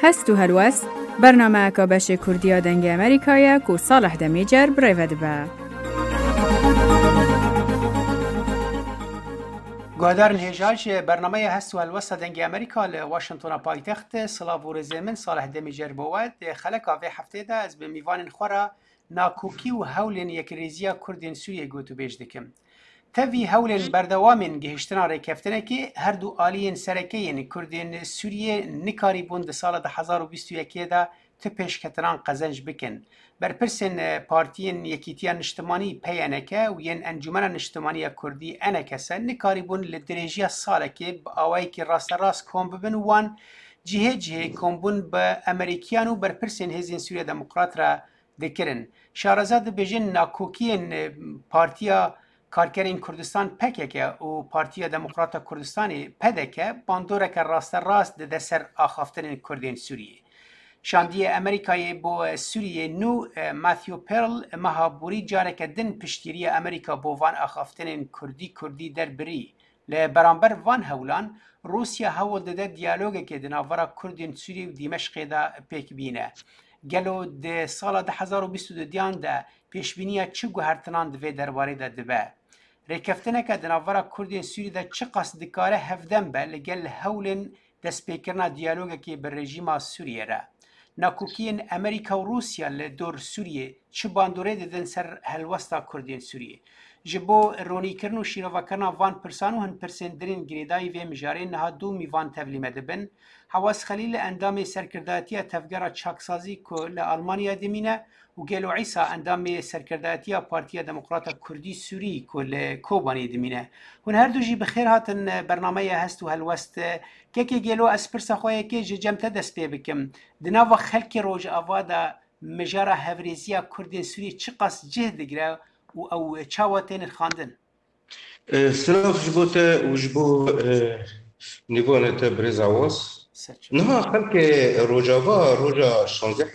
هست و هلوست برنامه که بش کردیا دنگ امریکایه که صالح دمیجر بریود به. گوهدارن هجاج برنامه هست و هلوست دنگ امریکا لواشنطن پایتخت صلاح و رزمن صالح دمیجر بود خلق آوه هفته ده از به میوان خورا ناکوکی و هولین یک ریزیا کردین سوریه گوتو بیش دکم. تاوی هولن بردوامن گهشتنا ریکفتنه که هر دو آلیین سرکیین کردین سوریه نکاری بوند سال 2021 دا تپش کتران قزنج بکن. بر پرسن پارتیین یکیتیان اجتماعی پیانکه و ین انجمن اجتماعی کردی انکسه نکاری بوند لدرجه ساله که با آوائی که راست کم ببن وان جهه کم بوند با امریکیانو بر پرسن هزین سوریه دموکرات را دکرن. شارزاد بجن ناکوکین پارتیا کارکرین کردستان پکه و پارتیا دموکرات کردستانی پدکه باندوره که راست ده سر آخافتن کردین سوریه. شاندی امریکای با سوریه نو ماتیو پرل مهابوری جاره که دن پشتیری امریکا با وان آخافتن کردی در بری. لبرانبر وان هولان روسیا هول ده دیالوگه که دناورا کردین سوریه و دیمشق دا پیک بینه. گلو ده سال 2022 دیان ده پیشبینیه چه گوهرتنان دوی درباره ده دبه. ریکفتنه که دناورا کردین سوری ده چه قصد کاره هفدن به لگل هولن دست پیکرنا دیالوگه که بر رژیم سوریه را. ناکوکین امریکا و روسیا لدور سوریه چه باندوره ددن سر هلوستا کردین سوریه. جبو رونی کرن و شیروا کرنا وان پرسانو هن پرسن درین گریدای و مجاره نها دو میوان تبلیمه دبن. حواس خلیل اندام سرکرداتی تفگرا چاکسازی که لآلمانیا دمینه و گلو عیسا اندام سرکرداتی پارتیا دموکرات کردی سوری که لکوبانی دمینه. هن هر دو جی بخیر هاتن برنامه هست و هلوست که گلو از پرسا خواه که جمتا دست پی بکم. دناو خلک روج آوادا مجاره هفریزیا کردین سوری چه قصد جهد گره او چاواتین خواندن؟ سلاف جبوته و جبو نیوانت برزاواس نها خلق روجا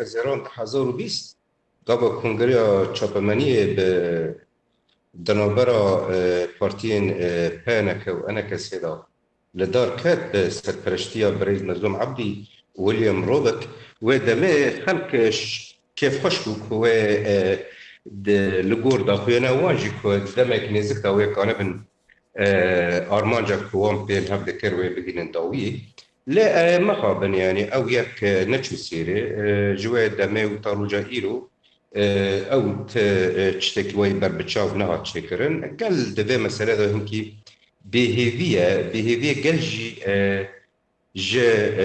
16,020 قابا کنگریا چاپمنی به دنابرا پارتین پانک و انک سیدا لدار کت به سرپرشتیا برید مظلوم عبدی ویلیام روبک و دمه خلق کیف خوش بوک و لگور داخوینا واجی که دمک نزک داوی کانبن آرمانجا کوام بین هف دکر و بگینن داوی لا مخابن يعني او يك نتشو سيري جوا دمي وطاروجا ايرو او تشتكي وي بربتشاو نها تشكرن قال دبي مسألة ده همكي بهيفية قال جي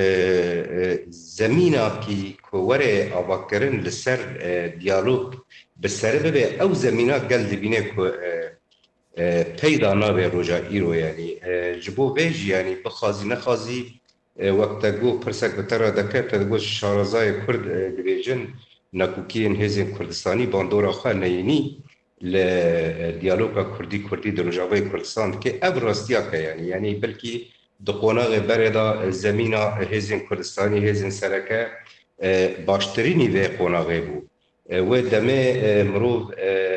زمينا كي كوري اباكرن لسر ديالوج بالسر او زمينا قال دبينه كو پیدا نابه روجا ایرو یعنی جبو بیج یعنی بخازی نخازی وقتا گو پرسک بتره دکه تدگو شارزای کرد دبیجن نکوکین هزین کردستانی باندورا خواه نینی لدیالوگا کردی در روجاوی کردستان که او راستیا که یعنی بلکی دقوناغ بردا زمینا هزین کردستانی هزین سرکه باشترینی وی قوناغی بو و دمه مروف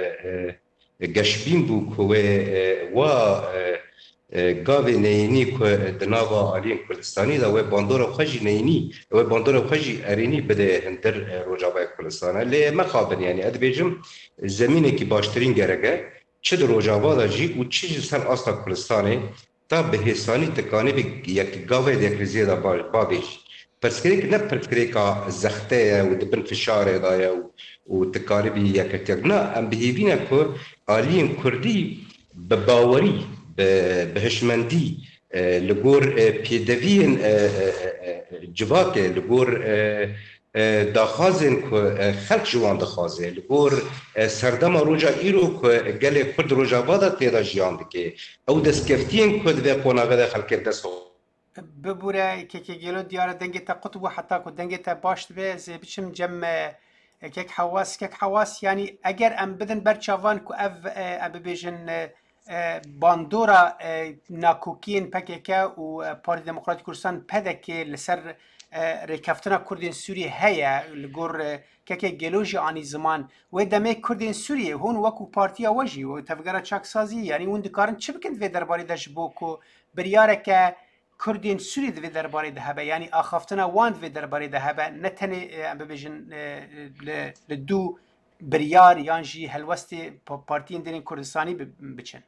گشبین بو که و گاوی نینی که دناوا آلین کردستانی دا و باندور خوشی نینی و باندور خوشی ارینی بده هندر روجاوای کردستانه لی مخابن یعنی ادبیجم زمینه که باشترین گرگه چه در روجاوا دا جی و چه سر اصلا کردستانه تا به حسانی تکانی به یک گاوی دیکریزی دا بابیش پرسکری که نه پرسکری که زخته و دبن فشاره دایا و تکانی به یک تیگ نه ام بهیبینه که آلین کردی به باوری به هشمندی لگور پیدوین جواک لگور داخازن که خلق جوان داخازه لگور سردم روجا ایرو که گل کرد روجا وادا تیدا جیان دکه او دست کفتین که دوی قناغه ده خلق دست ببوره که گلو دیاره دنگی تا قطب و حتی که دنگی تا باشت به بچم جم کک حواس یعنی اگر ام بدن برچاوان که اف بیجن باندورا ناکوکین پکه و پارتی دموکراتی کردستان پدکه لسر ریکفتنا کردین سوریه هیا لگور که گلوژی آنی زمان و دمه کردین سوریه هون وکو پارتیا وجی و تفگرا چاک سازی یعنی اون دکارن چه بکند وی درباری داشت بو که بریاره که کردین سوری دوی درباره ده هبه یعنی آخافتنا وان دوی درباره ده هبه نتنی ام ببیجن لدو بریار یانجی هلوستی پارتین دین کردستانی بچن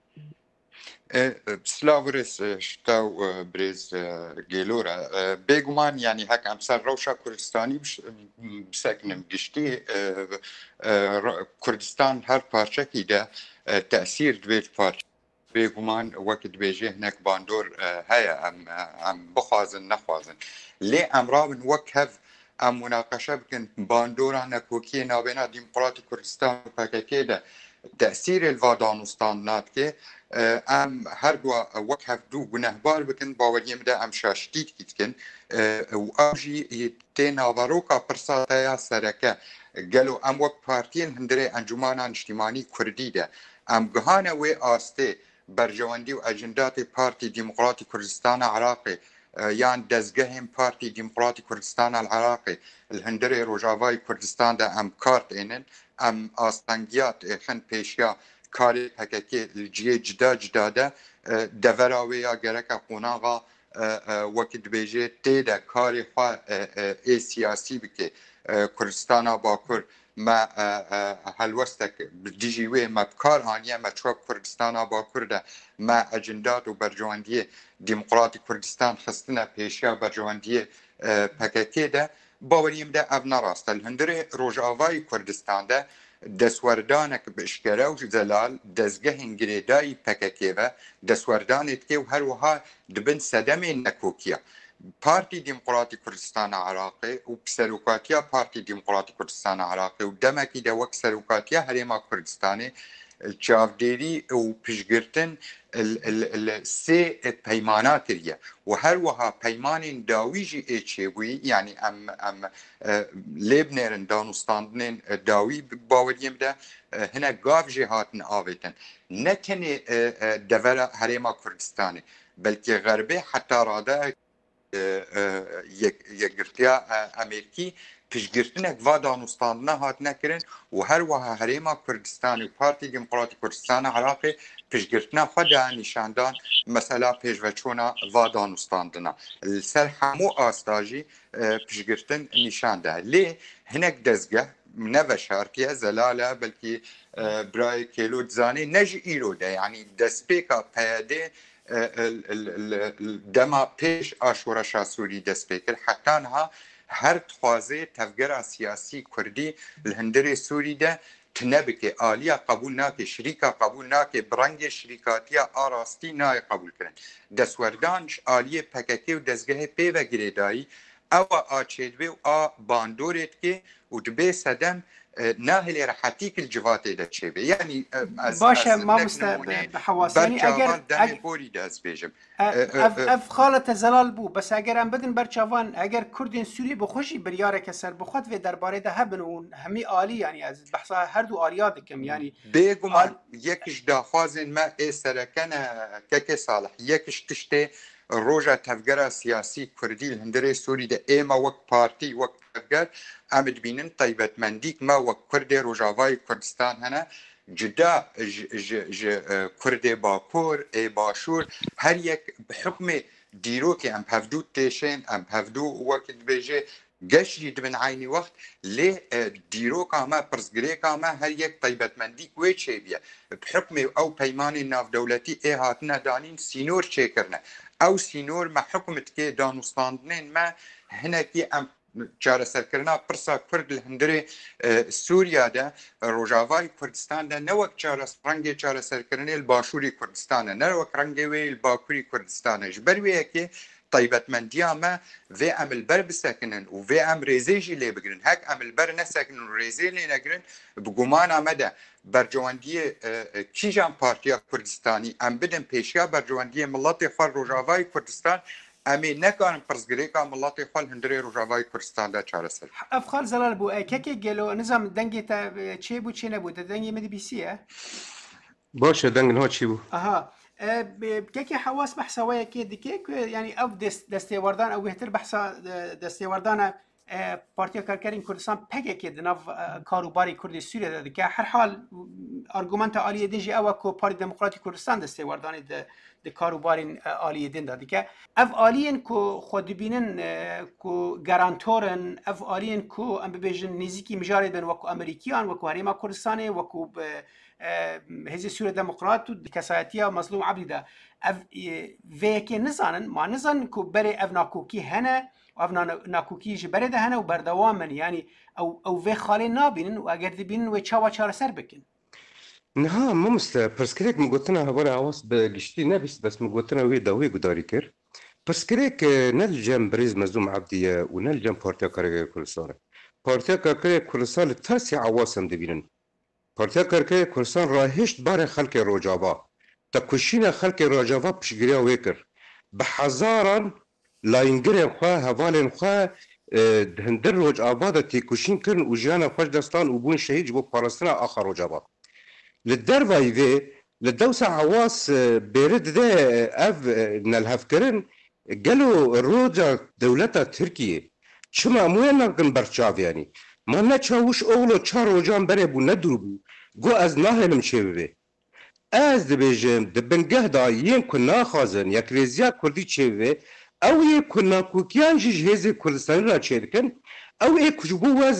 سلاورس شتاو بريز جيلورا بيغمان يعني هك امثال روشا كردستاني بسكنم قشتي كردستان هر بارشا كده تأثير دويت بارشا بيغمان وقت بيجي هناك باندور هيا ام بخوازن نخوازن لي امرابن وكهف ام مناقشه بكن باندور انا كوكي نابينا ديمقراطي كردستان كده تأثير الفادانستان ناتكي ام هر دو وكهف دو گنهبار بكن باوريم ده ام شاشتيت كتكن و اوجي تينا باروكا برساتا سركه قالو ام وك بارتين هندري انجمانا اجتماعي كردي ده ام گهانه و آسته برجواندی و اجندات پارتی ديمقراطي كردستان عراقي یان دزگهم پارتی ديمقراطي كردستان العراقي الهندري روجاوای كردستان ده ام کارت اینن ام آستانگیات خن پیشیا کاری حقیقی الجیه جدا ده دوراوی یا گرک قوناغا وقت بیجه تیده کاری خواه سیاسی بکه کردستان باکر ما هلوستك بديجيوي ما بكار هانيا ما تشوف كردستان باكر ده ما اجندات وبرجوانديه ديمقراطي كردستان خصنا بيشيا برجوانديه باكيتي ده باوريم ده ابنا راست الهندري روجاواي كردستان ده دسوردانك باشكرا وزلال دزگه انگريداي باكيكيفا دسوردانت كي وهروها دبن سدمي نكوكيا پارتی ديمقراطي كردستان عراقي وبسلوكاتيا بارتي ديمقراطي كردستان عراقي ودمكي ده وك سلوكاتيا هريما كردستاني الشافديري وبشجرتن السي بيمانات ريا وهر وها بيمان داويجي اتشيوي يعني ام لبنان دانستاندن داوي باوريم ده هنا قاف جهاتن آويتن نتني دفلا هريما كردستاني بلكي غربي حتى رادا یکگرتیا امریکی پیشگرتنک و دانستاندنا هات نکرن و هر وها هریما کردستان و پارتی ديمقراطي کردستان عراقی پیشگرتنا خود نشاندان مثلا پیشوچونا و دانستاندنا السر همو آستاجی پیشگرتن نشانده لی هنک دزگه نو شارکیه زلاله بلکی برای کلو زانی نج ایرو ده يعني دسپیکا پیاده دما پیش آشورا سوری دست بکر حتی انها هر تخوازه تفگر سیاسی کردی الهندری سوری ده تنبکه آلیا قبول ناکه شریکا قبول ناکه برنگ شریکاتیا آراستی نای قبول کرن دستوردانش آلیه پککی و دزگه پی و گریدایی او آچیدوی و باندورت که و دبی سدم ناهل راحتيك الجوات إلى تشيبي يعني باشا ما بحواس يعني اگر بوري داز بيجم اف خالة زلال بو بس اگر ام بدن برچوان اگر كردين سوري بخوشي برياره كسر بخوت في درباره ده هبن و همي عالي يعني از بحثا هر دو آلياتكم يعني بيگمان يكش داخوازن ما سركنا كك صالح يكش تشتي روجا تفجر سياسي كردي الهندري سوري ده ايما وك بارتي وك تفجر امد بينن طيبت منديك ما وك كردي روجاواي كردستان هنا جدا كردي باكور اي باشور هر يك بحكم ديروكي ام هفدو تيشين ام هفدو وقت بيجي قش من عيني وقت ليه ديروكا ما برزقريكا ما هر يك طيبت منديك ويتشي بيا بحكم او بيماني ناف دولتي اي هاتنا دانين سينور شيكرنا او سينور ما حكمت كي دانوستاندنين ما هنا كي ام چاره سرکرنا پرسا کرد الهندري سوريا ده روجاواي كردستان ده نوك رنگي چاره سرکرني الباشوري كردستان نوك رنگي وي الباكوري كردستان جبروي كي طيبت من دياما في ام البر بسكنن وفي ام ريزيجي اللي بقرن هك ام البر نسكنن وريزي اللي نقرن بقمانا مدى برجواندية كيجان بارتيا كردستاني ام بدن بيشيا برجواندية ملاتي خوار روجاواي كردستان امي نكان برزگريكا ملاتي خوال هندري روجاواي كردستان دا چاره سر افخال زلال بو كيكي گلو نظام دنگي تا چي بو چي نبو دنگي مدي بي سي باشه دنگن ها چی بو اها كيكي حواس بحثا ويا كي ديكيك يعني اف دستيوردان او بهتر بحثا دستيوردان بارتيا كاركرين كردستان بكيكي دناف كاروباري كردي سوريا دكا هر حال ارغومنت عاليه ديجي او كو بارتي ديمقراطي كردستان دستيوردان د کاروبارین آلی دین دادی که اف آلین کو خود بینن کو گارانتورن اف آلین کو ام ببیجن نزیکی مجارد بن وکو امریکیان وکو هریما کردستان وکو هزی سوره دموکرات و کسایتیا مظلوم عبدی ده اف ویکی نزانن ما نزان کو بره اف ناکوکی هنه و اف ناکوکی جبره ده هنه و بردوامن یعنی او وی خالی نابینن و اگر دی بینن و چاوا چاره سر بکن نها ما پرسکریک مگوتنا هواره عواص بگشتی نبیست بس مگوتنا وی داوی گداری کر پرسکریک نل جم بریز مظلوم عبدیه و نل جم پارتیا کارگر کردستان پارتیا کارگر کردستان تاسی عواصم دبینن پارتیا کارگر کردستان راهشت بار خلق روجاوا تکوشین خلق روجاوا پشگیریا ویکر به هزاران لاینگرین خواه هوالین خواه هندر روج آباد تکوشین کرن و جیان خوش دستان و بون شهید جبو پارستان آخر روجاوا للدرباي ذي للدوسة عواص بيرد ذي اف نالهفكرن قالوا الروجا دولتا تركيا شما موين نقن برشاف يعني ما نتشاوش اولو تشارو جان بريبو ندروبو قو از ناهلم شبه از دبيجم دبنگه دا يمكن ناخازن يك ريزيا كردي شبه او يكن ناكوكيان جيجهزي كردستاني را چيدكن او يكجبوا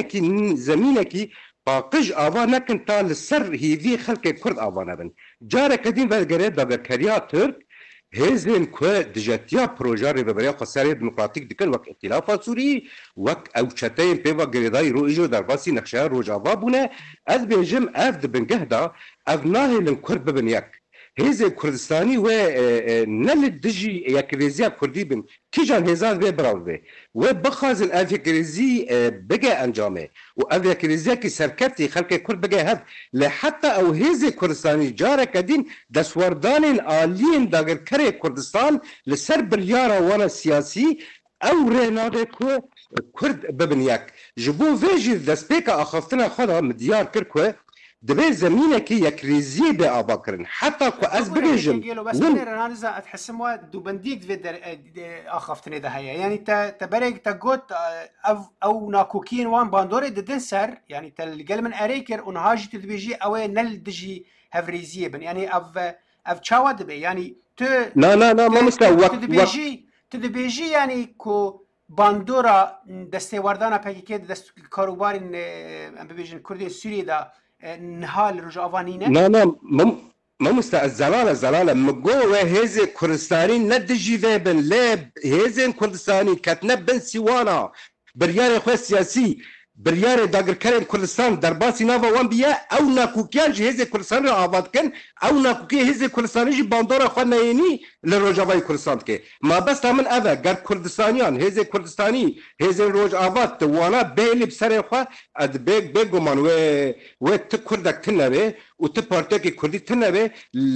زمينكي باقج آوا نکن تا لسر هیوی خلق کرد آوا نبن جاره کدین ولگره داگرکریا ترک هزین که دجاتیا پروژه ببریا خساری دموکراتیک دکن وک ائتلاف سوری وک اوچتین پیوا گریدای رو ایجو در باسی نقشه روج آوا بونه از بیجم اف دبنگه دا اف ناهلن کرد ببن یک هزی کردستانی و نل دجی یک ریزیا کردی بن کی جان هزار و براو و بخازن اف یک ریزی بگه انجامه و اف یک ریزیا کی سرکتی خلق کرد بگه هف لحتى او هزی کردستانی جاره کدین دسوردان آلین داگر کره کردستان لسر بریارا وانا سیاسی او رناده که کرد ببن یک جبو ویجی دسپیکا آخفتنا خدا مدیار کرد که دبي زمينك يكريزي بأبا كرن حتى كو از بريجم بس انا رانزا اتحسم وا دو بنديك في اخفتني ده هي يعني تبرق تقوت او ناكوكين وان باندوري دنسر يعني تلقل من اريكر ونهاجي تدبيجي او نل دجي هفريزي بن يعني اف تشاوا دبي يعني لا ما مستوى تدبيجي يعني كو باندورا دستي وردانا باكي دست كاروبارين ام بيجن كردي سوري دا نهال رجعوانينه لا ما مستعد زلالة مقوة هزي كردستاني ندجي ذابن لاب هزي كردستاني كتنبن سيوانا برياري خواه سياسي برياري داگر کرن کردستان در باسی ناوا وان بیا او ناکوکیان جی هزی کردستان را آباد کن او ناکوکی هزی کردستانی جی باندار خواه نینی لروجاوای کردستان که ما بس تامن اوه گر کردستانیان هزی کردستانی هزی روج آباد توانا بیلی بسر خواه اد بگو من و ت کردک تنبه و ت پارتیک کردی تنبه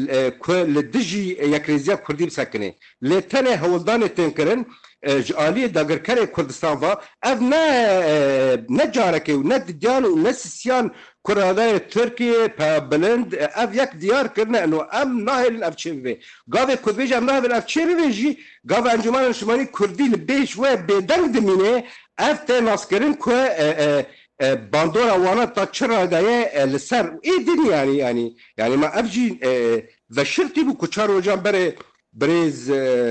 لدجی یک ریزیا کردی بسکنه لیتنه هولدان تنکرن جالی داگر کره کردستان و اف نه جارکی و نه دیان و نه سیان کرادای ترکیه پا بلند اف یک دیار کرنه انو ام ناهل اف چه بی گاوه کدویج ام ناهل اف چه بی جی گاوه انجمان شمانی کردی لبیش و بیدنگ دمینه اف ته ناسکرین که باندورا وانا تا چرا دایه لسر ای دین یعنی ما اف جی و شرطی بو کچار وجان بریز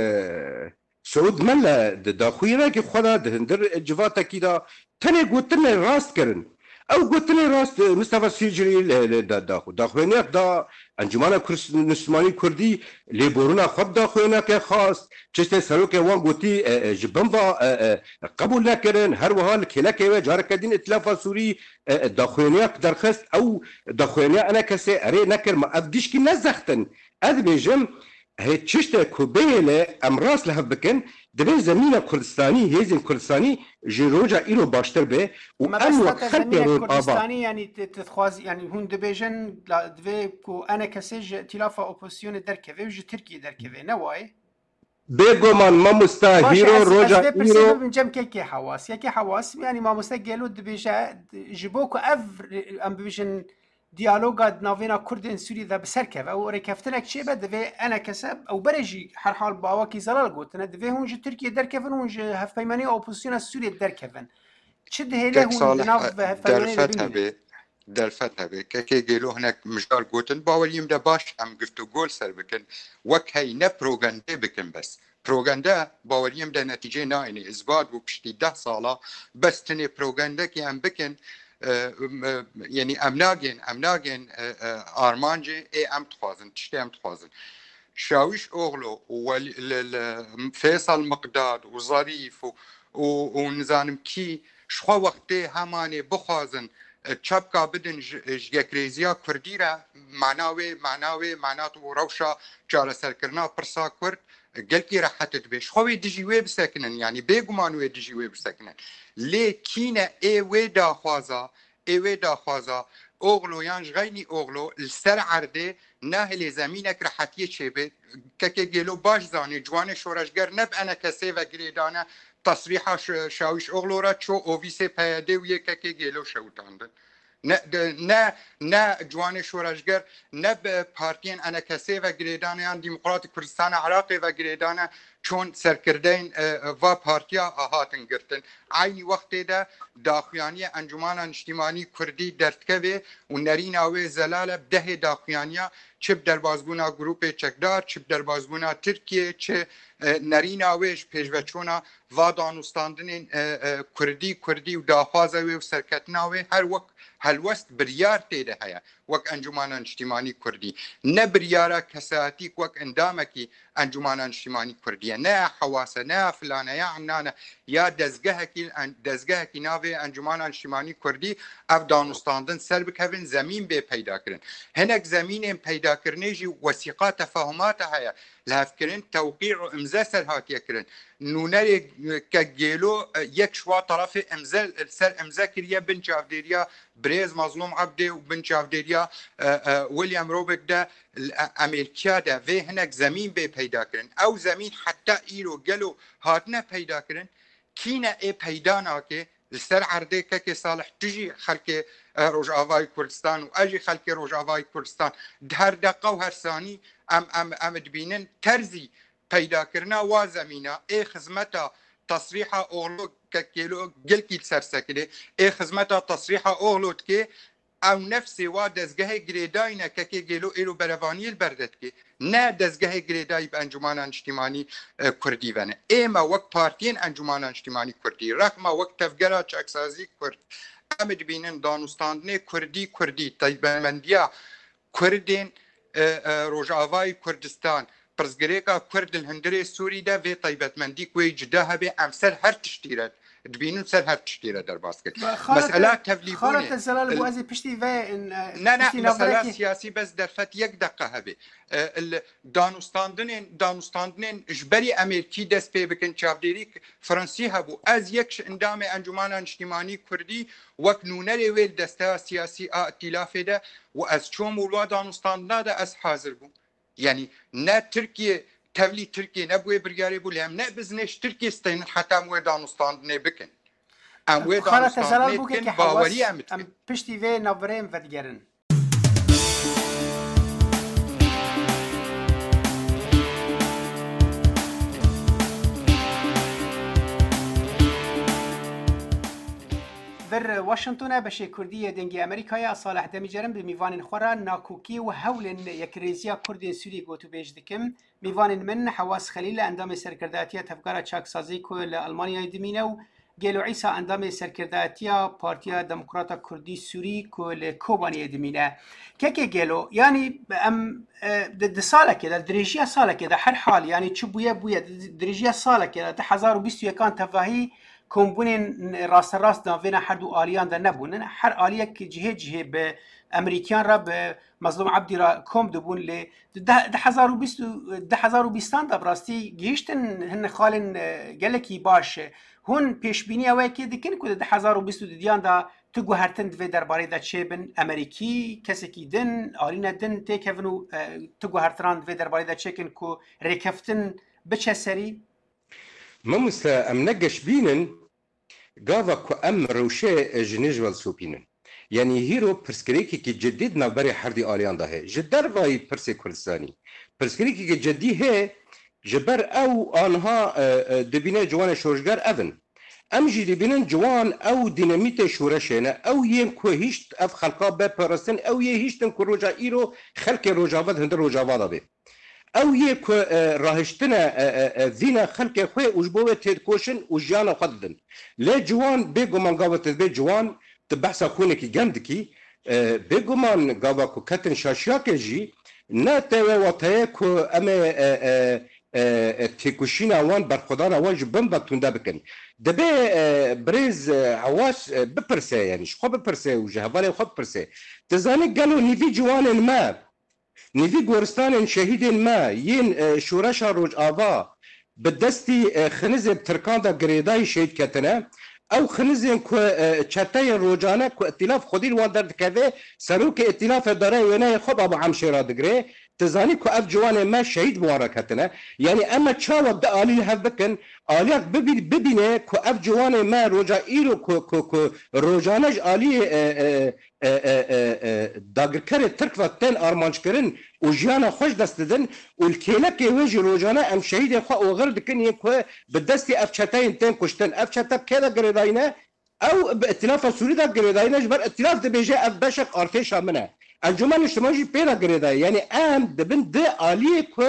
سعود من داخویه که خدا دهندر جواتا کی دا تنه گوتنه راست کرن او گوتنه راست مصطفی سیجری داخوینه دا انجمان نسمانی کردی لیبورونا خود داخوینه که خواست چشت سروک وان گوتی جبن با قبول نکرن هر وحال کلکه و جارکدین اطلاف سوری داخوینه درخست او داخوینه انا کسی اره نکر ما افگیش کی نزختن اد بیجم هي تشتى كوبيله امراس لها بكن دبي زمينه كردستاني هيزن كردستاني جروجا إلو باشتر به وأن وقت كردستاني يعني تتخواز يعني هون دبيجن دبي كو أنا كسج ائتلاف أوبوزيون دركفي وجي تركي دركفي نواي بيجو ما مستاهيرو روجا إلو من جم كي حواس يعني ما مستقلو دبيجا جبوكو أم بيجن دیالوگا ناوینا کردین سوری ذا بسرکه و رکفتنک چه بده و انا کسب او برجی هر حال باوا کی زلال گوتنه دوی هونج ترکیه درکفن هونج هفپیمانی اپوزیسیون سوری درکفن چه ده له هون در فتح به دلفت هبه که گلو هنک مجال گوتن باوریم ده باش ام گفتو گول سر بکن وک هی نه پروگنده بکن بس پروگنده باوریم ده نتیجه ناینه ازباد و پشتی 10 ساله بس تنه پروگنده که هم بکن يعني امناجن ارمانجي ام تخوازن تشتي ام تخوازن شاويش اوغلو وفيصل مقداد وظريف ونزانم كي شخوا وقتي هماني بخوازن تشابكا بدن جيكريزيا كرديرا معناته روشا جارة سركرنا برسا كرد قلكي راحت تبيش خوي دجي وي بسكنن يعني بيغمان وي دجي وي بسكنن لي كينا اي وي دا خوازا اوغلو یانج غینی اوغلو السر عرده ناهل زمینک راحتیه چه که گلو باش زانی جوان شورشگر نب انا کسی و گریدانه تصریح شاویش اوغلو را چو اوویسه پیاده و یک که گلو شوتاندن نه جوان شورشگر نه پارتین انا کسی و گریدانه یان دموکرات کردستان عراقی و گریدانه چون سرکردین و پارتیا هاتن گرتن عینی وقتی ده داخویانی انجمان اجتماعی کردی دردکوه و نرین آوه زلاله ده داخویانیا چه دربازبونا گروپ چکدار چه دربازبونا ترکیه چه نرین آوهش پیشوچونا و دانستاندن کردی و داخوازه و سرکتناوه هر وقت هلوست بریار تیده هیا وک انجمان اجتماعی کردی نه بریاره کساتی وک اندامکی انجمان اجتماعی کردیه نه حواسه نه فلانه یا عنانه یا دزگهکی ناوه انجمان اجتماعی کردی اف دانستاندن سر بکوین زمین به پیدا کرن هنک زمین پیدا کرنیجی وثیقه تفاهمات هیا لحف کرن توقیع و امزه سر هاتیه کرن نونر که گیلو یک شوا طرف سر امزه کریه بن چافدیریا بريز مظلوم عبدي وبن شافديريا ويليام روبك ده امريكا ده في هناك زمين بي پیدا کرن او زمين حتى ايرو قالوا هاتنا پیدا کرن كينا اي پیدانا که السر عرده که صالح تجي خلق روجاوای کردستان و اجي خلق روجاوای کردستان هر دقه و هر ثاني ام دبینن ترزي پیدا کرنا و زمينه اي خدمتا تصريح اورلو كيلو قلكي سرسكلي اي خدمتا تصريح اورلو كي او نفسي وا دزگاه گریداینا که گلو ایلو بروانی البردت که نه دزگاه گریدای به انجمان اجتماعی کردی ونه اما وقت پارتین انجمان اجتماعی کردی رقم وقت تفگرا چکسازی کرد امد بینن دانستاندنه کردی تایبندیا کردین روجاوای کردستان پرزگریکا کرد الهندری سوری ده و طیبتمندی کوی جدا هبه امسر هر تشتیرد دبینن سر هر تشتیره در باسکت مسئله تفلیبونه خالت الزلال بوازی پشتی و نه مسئله سیاسی بس در فت یک دقیقه هبه دانستاندن اجبری امریکی دست پی بکن چافدیری فرانسی هبو از یک اندام انجمان اجتماعی کردی وک نونر ویل دسته سیاسی ائتلاف ده و از چوم ولوا دانستاندنا ده از حاضر بو يعني نا تركيا تولي تركيا نبوي برياري بولهم نا بزنش تركيا استين حتى مو دانستان نبكن ام وي دانستان نبكن باوري ام بشتي في نظرين فدگرن بر واشنطن بشه کردی دنگی امریکای صالح دمیجرم به میوان خورا ناکوکی و هولن یک ریزیا کردی سوری گوتو بیج دکم میوان من حواس خلیل اندام سرکرداتیا تفکر چاکسازی کل آلمانیا دمینه و گلو عیسی اندام سرکرداتیا پارتیا دموکراتا کردی سوری کل کوبانی دمینه که گلو یعنی ام د ساله که درجه ساله که هر حال یعنی چه بویا درجه ساله که 1021 کان تفاهی کمبونین راست داوینا هر دو آلیان در نبونن هر آلیه که جهه به امریکان را به مظلوم عبدی را کم دبون لی 2020 دا براستی گیشتن هن خالن گلکی باشه هون پیشبینی اوه که دکن که 2020 دیان دا تو گوهرتن دوی درباره دا چه بن امریکی کسی که دن آلین دن تیکونو تو گوهرتران دوی درباره دا چه کن که ریکفتن بچه سری ما مثل ام نقش بينن قاضا كو ام روشة جنيج والسوبينن يعني هيرو برسكريكي كي جديد نبري حردي آليان ده جدر باي برسي كردستاني برسكريكي كي جدي هي جبر او آنها دبينه جوان شورجار افن ام جی دبینن جوان او دینامیت شورشنه او یم کو هیچ اف خلقا به پرستن او یه هیچ کو روجا ایرو خلق روجاوت هند روجاوات به او یه کو راهشتنه زینا خلق خو اوجبو تید کوشن او جان خدن لا جوان بگمان گاوت به جوان تبحث خونه کی گند کی بگمان گاوا کو کتن شاشیا که جی نه تو وته کو ام تیکوشینا وان برخدان وان جبن بتونده بکن دبی برز عواش بپرسه یعنی خو بپرسه و جهوال خو بپرسه تزانی قالوا نيفي جوان ما نيفي گورستان شهيد ما ين شورش روج آوا بدستي خنزب ترکان دا گریدای شهید کتنه او خنزين كو چتاي روجانه كو ائتلاف خودي وان در كذا سروك ائتلاف داره ونا خب ابو عمشيرا دغري تزاني كو اف جوان ما شهيد بواركتنا يعني اما تشاو بدا علي هف بكن عليك ببينه كو اف جوان ما روجا ايرو كو روجانج علي داغركر ترك وقتن ارمانج كرن وجيانا خوش دستدن والكيلك ويجي روجانا ام شهيد خو وغير دكن يكو بدستي اف چتاين تن كشتن اف چتا كذا غريداينه او بائتلاف سوري دا غريداينه جبر ائتلاف د بيجي اف بشك ارتش منه انجمن اجتماعي بينا غريدا يعني ام دبن د علي كو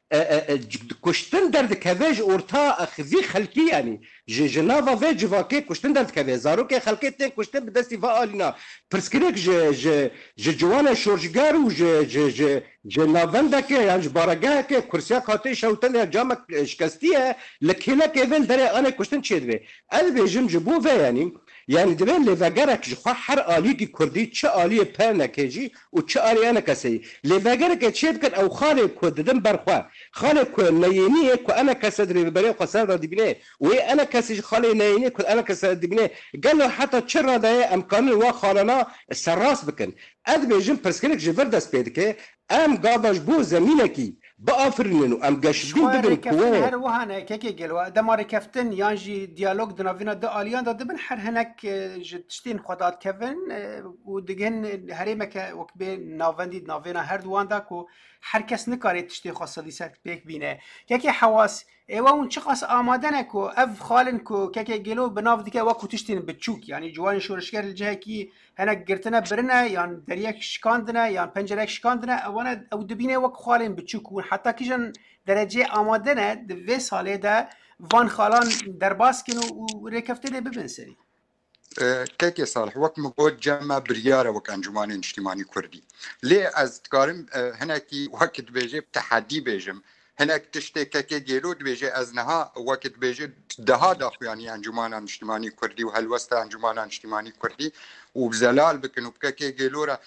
كشتن درد كذاج اورتا اخذي خلقي يعني جنافا في جواكي كشتن درد كذا زاروكي خلقتين كشتن بدستي فالينا برسكريك ج جوانا شورجار و ج نافندك يعني بارغاك كرسيا خاطي شوتن جامك شكستيه لكيلا كيفل دري انا كشتن تشدوي البيجم جبو يعني دبن لفاگرک جو هر آلی کی کردی چه آلی پر نکجی و چه آلی انا کسی لفاگرک چید کن او خاله کو ددن برخوا خاله کو نینی کو انا کسدری بری قصر را دبینه و انا کسی خاله نینی کو انا کسدری دبینه قالو حتی چرا ده امکان و خالنا سراس بکن اد بیجن پرسکلک جبر دست پید که ام گاباش بو زمینه کی بافرنن و ام گشتین دبن کوه هر وهانه که گلوا دمار کفتن یانجی دیالوگ دناوینا د آلیان دا دبن هر هنک جتشتین خدات کفن و دگن هریمک وکبه ناوندی ناوینا هر دوان دا کو هر کس نکاره تشتی خاصی سر بیک بینه که حواس ایوا اون چقاس آماده نکو اف خالن کو که گلو بناف دیگه وقت تشتین بچوک یعنی جوان شورشگر الجهه کی هنک گرتنه برنه یان دریک شکاندنه یان پنجرک شکاندنه اوانه او دبینه وقت خالن بچوک و حتی کیجن درجه آماده نه دوی ساله ده وان خالان درباس کنو و ریکفته ده ببین سری كيكي صالح وقت مقود جمع بريارة وك أنجمان اجتماعي كردي ليه از تقارم هناكي وقت بيجي تحدي بيجم هناك تشتي كيكي جيلود بيجي از نها وقت بيجي دها داخو يعني أنجمان اجتماعي كردي وهالوسط أنجمان اجتماعي كردي وبزلال بكن وبكيكي جيلورا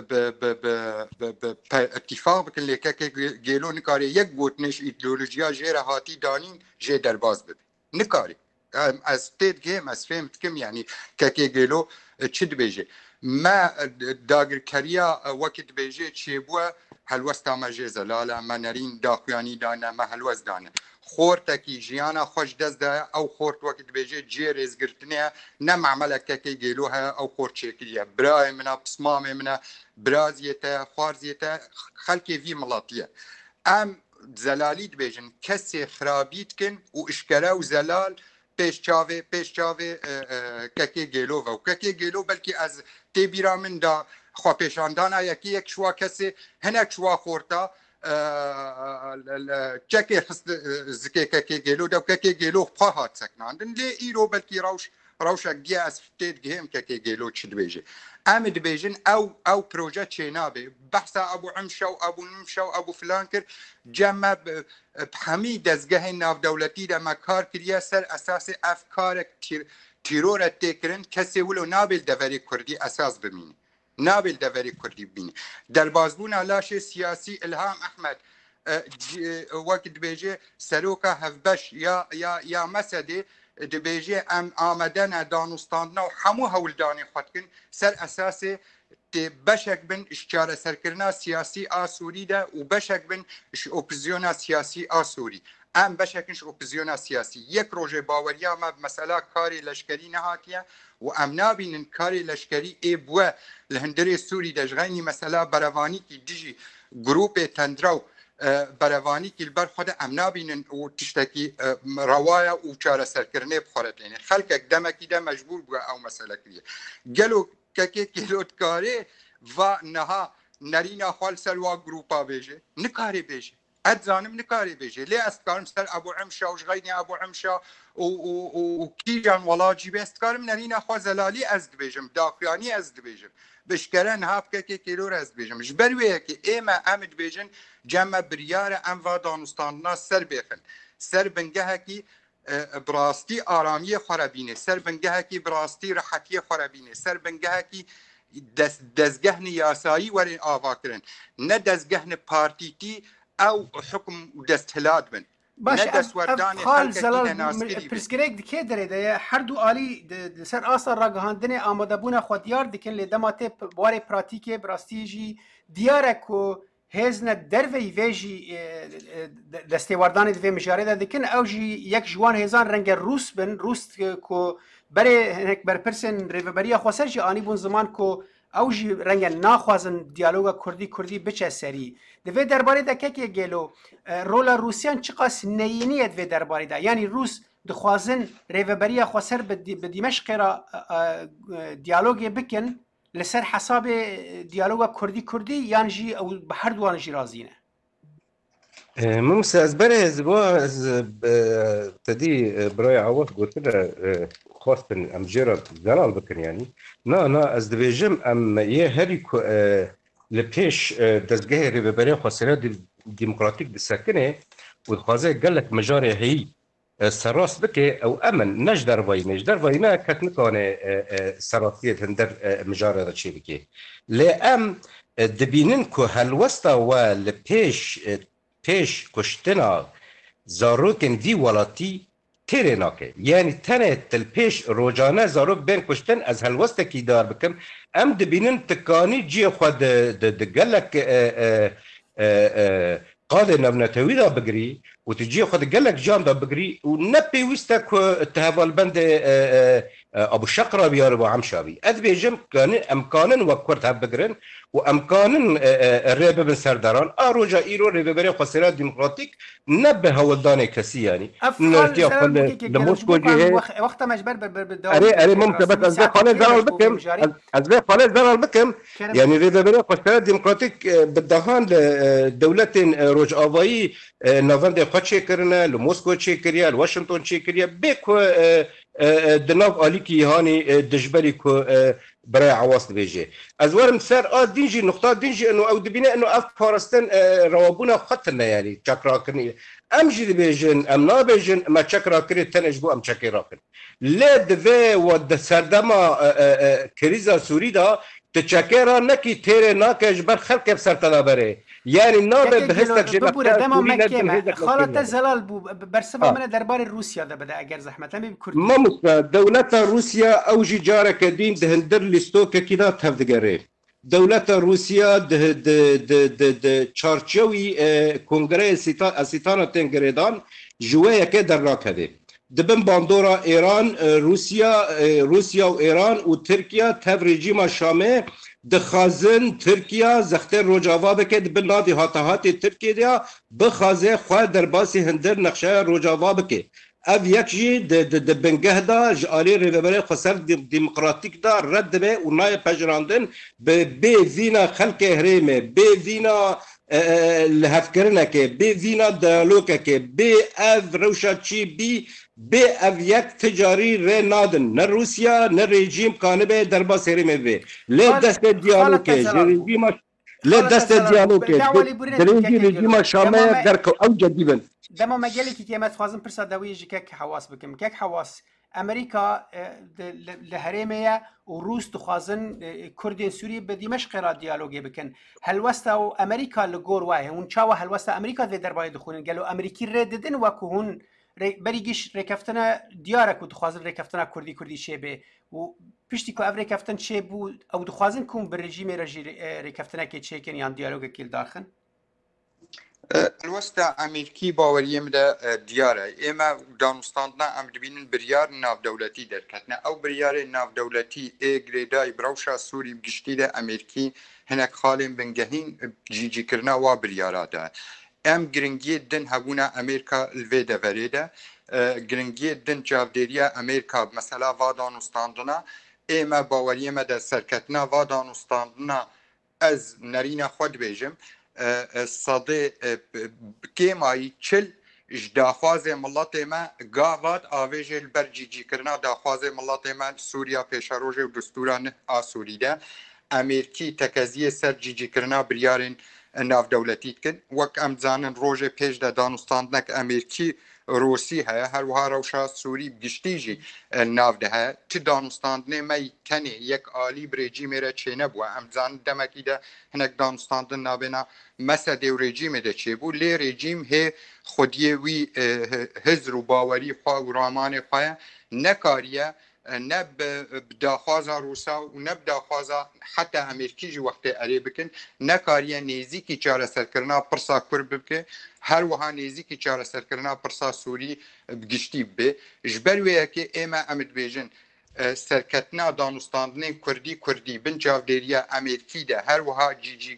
اتفاق بكن ليه كيكي جيلو نكاري يك بوتنش ايديولوجيا جيرا هاتي دانين جي درباز ببي نكاري از تید گیم از فهمت کم یعنی که گلو چی بیجه ما داگر کریا وقت بیجه چی بوا هلوستا ما جزلاله ما نرین داخویانی دانه ما هلوس دانه خورت کی جیانا خوش دست ده او خورت وقت بیجه جیر ازگرتنه نم عمله که گلوها او خورت شکلیه برای منا بسمام منا برازیته خوارزیته خلقی وی ملاطیه ام زلالیت بیجن کسی خرابیت کن و اشکره و زلال پیش چاوه که گلو و که گلو بلکه از تیبیرا من دا خواه پیشاندانا یکی یک شوا کسی هنک شوا خورتا چکه زکی که گلو دا که گلو پاهات سکناندن لی ایرو بلکه روشک گیه از فتید گیم که گلو چی دویجه امد بیجن او پروژه چینابه بحثا ابو عمشه و ابو نمشه و ابو فلان کر جمع بحمی دزگه ناف دولتی دا ما کار کریه سر اساس افکار تیرور تکرن کسی ولو نابل دوری کردی اساس بمینه نابل دوری کردی بینه در بازبون علاش سیاسی الهام احمد وقت بیجه سروکا هفبش یا مسده دبیجه ام آمدن دانستاندنا و همو هولدانی خود کن سر اساس بشک بن اشاره سرکرنا سیاسی آسوری ده و بشک بن اپوزیون سیاسی آسوری ام بشکش اپوزیون سیاسی یک روژه باوریا ما مثلا کاری لشکری نهاتیه و ام نابینن کاری لشکری ای بوه لهندری سوری دجغینی مثلا بروانی کی دیجی گروپ تندرو بەرەوانی کیلبەر خۆدا ئەم نابینن و تشتێکی ڕەوایە و چارەسەرکردنێ بخۆرێت لێنێ خەڵکێک دەمەکیدا مەجبور بووە ئەو مەسەلەکریە گەلو کەکێکی لۆتکارێ و نەها نەرینە خۆل سەروا گروپا بێژێ نکارێ بێژێ ئەتزانم نکارێ بێژێ لێ ئەستکارم سەر ئەبوو ئەمشا و ژغەینی ئەبوو ئەمشا و کیژان وەڵاجی بێ ئەستکارم نەرینە خۆ زەلالی ئەز دبێژم داخیانی ئەز دبێژم بشکەرەن هافکەکێ کیلۆر ئەز دبێژم ji ber wê yekê ئێمە ئەم dibêjin cem biryare em va danûstandina ser bêxin ser bingehekî birastî aramiyê xwe re bîne ser bingehekî birastî rehetiyê xwe re bîne ser bingehekî dezgehni yasayî werên avakirin ne dezgehni partîtî ew hukm desthilat bin باش خال زلال پرسگرێک دکێ دەرێدەیە هەردوو عالی لەسەر ئاسا ڕاگەهاندنێ ئامادەبوونە خۆ دیار دکن لێ دەماتێ وارێ پراتیکێ براستیژی دیارە کۆ هێزنە دەرڤەی vêjî destêwardanê divê mijarê de dikin ew jî yek ji wan hêzan renge Rûs bin Rûs ku berê hinek berpirsên rêveberiya xwe ser jî anîbûn ziman ku ew jî renge naxwazin diyaloga Kurdî biçe serî divê derbarê de kekê gêlo rola Rûsyan çi qas neyînî ye divê derbarê de yanî Rûs dixwazin rêveberiya xwe ser bi Dîmeşqê re diyalogê bikin li ser hesabê diyaloga Kurdî yan jî ew bi her duwan jî razî ne ممسى أزبري زبوا تدي براي عوض قلت له خاصة أم جرب زلال بكن يعني نا أزدبيجم أم يهري لبيش دزجه رببري خسارة ديمقراطيك بالسكنة والخازة قال لك مجاري هي سراس بكي أو أمن نجدر فينا كتنكانة سراسية هندر مجاري ذا شيء بكي لأم دبينن كو هالوسطة والبيش پیش کشتنا زاروکن دی ولاتی تیره ناکه یعنی تنه تل پیش روزانه زاروک بین کشتن از هلوسته کی دار بکم ام دبینن تکانی جی خود دگلک قاده نبنتوی دا بگری و تجی خود گلک جان دا بگری و نپیوسته که تهوال بند ابو شقرا بیار و عمشاوی اد بیجم امکانن و کرد هم بگرن و امکانن ریبه بن سرداران آروجا ایرو ریبه بری خسارات ديمقراطيك نبه هولدان کسی یعنی نرتي اقل لموسكو جهه وقت مجبر بالدوام اري ممكن بس از خالد زرال بكم يعني ریبه بری خسارات ديمقراطيك بدهان دولت روج آوایی نوفند خود چه کرنه لموسكو چه کریه لواشنطن چه کریه بکو دناف آلی کی هانی دجبری کو برای عواص بيجي ازورم سر دينجي نقطه دينجي انه او دبينا انه اف فارستن روابونا خطنا يعني تشكرا كني امجي بيجن ام نابيجن ما تشكرا كري تنجبو ام تشكرا كن لا دفي ود سردما كريزا سوريدا تشكرا نكي تيري ناكج بر خلق بسرتنا بري يعني نابه بهستك جبت خالد زلال بو برسبه من دربار روسيا ده بدا اگر زحمت هم بكرد ما دولة روسيا او جي جارك دين دهندر لستوك كده تفدقري دولة روسيا ده چارچوي كونغري اسيطانة تنگريدان جوية كده راكده دبن باندورا ايران روسيا و ايران و تركيا تف رجيم شامي دخازن ترکیه زختر روجاوا بکد بنادی هاتهاتی ترکیه دیا بخازه خواه در باسی هندر نقشه روجاوا بکد اف یکجی د بنگه دا جالی ریوبری خسر ديمقراطيك دا رد به و نای پجراندن به وینا خلق هریمه به وینا لهفکرنه که به وینا دیالوگه که به اف روشا چی به اف یک تجاری ر نادن نه روسیا نه رژیم کانبه در با سریمه به ل دست دیالوگ رژیم ل دست دیالوگ رژیم شامه در کو او جدیدن دما مجالي كي ما تخوازن برسا دوي جكك حواس بكم كك حواس امريكا لهريميا وروس تخوازن كردين سوري بدمشق را ديالوجي بكن هل وستا امريكا لغور واي هون تشاوا هل وستا امريكا في درباي دخولن قالوا امريكي رددن وكو هون بريگیش رکفتنا دیارک و دخوازن رکفتنا کردی شبه و پشتی که اف رکفتن چه بود او دخوازن کن بر رژیم رکفتنا که چه کن یان دیالوگ کل داخن الوستا امریکی باوریم ده دیاره اما دانستاندنا ام دبینن بریار ناف دولتی درکتنا او بریار ناف دولتی گریدای بروشا سوری بگشتی ده امریکی هنک خالین بنگهین جیجی کرنا و بریاراته ام گرنگی دن هبونا امریکا الویده وریده گرنگی دن جاودیریا امریکا مثلا وادان استاندنا ایما باوریه مده سرکتنا وادان استاندنا از نرین خود بیجم صدی کیمایی چل داخواز ملت ما گاوات آویج البرجی کرنا داخواز ملت ما سوریا پیشروج و دستوران آسوریده امریکی تکزیه سر جی کرنا بریارن ناف دولتی کن وک ام زانن روز پیش ده دانستاندنک امریکی روسی ها هر وها روشا سوری بگشتیجی ناف ده ها چه دانستاندنه می کنی یک آلی بریجی میره چه نبوه ام زان دمکی ده هنک دانستاندن نابینا مسده و رژیم ده چه بو لی رژیم هی خودیه وی هزر و باوری خواه و رامان خواه نکاریه نه بداخوازا روسا و نه بداخوازا حتی امریکی جو وقت اری بکن نکاریه نیزی کی چاره سرکرنا پرسا کرد بکن هر وها نیزی کی چاره سرکرنا پرسا سوری بگشتی به جبرویه که ایما امد بیجن سرکتنا دانستاندن کردی بن جاودیریا امریکی ده هر وها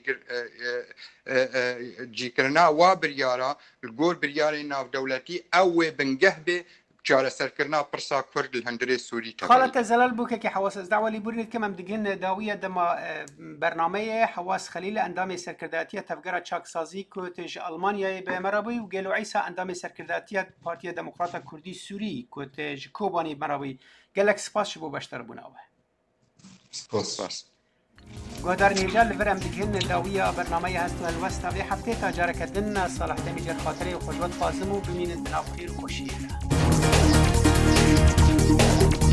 جی کرنا و بریارا الگور بریار ناو دولتی او بنگه به چاره سرکرنا پرسا کرد الهندره سوری خالت زلال بوكه كي حواس دعوة لبورنت كم مدقين داوية دما برنامج حواس خليل اندام سركرداتية تفجرة تشاك سازي كوتج ألمانيا بمرابي وقالوا عيسى اندام سركرداتية بارتية ديمقراطة كردي سوري كوتج كوباني مرابي قالك سباس شبو باشتر بناوه سپاس قدر نيجال لبرم دقين داوية برنامج هستو الوسط في حفتي تاجارك دنا صالح دميجر خاطري وخجوات فازمو بمين بناو خير وخشيلة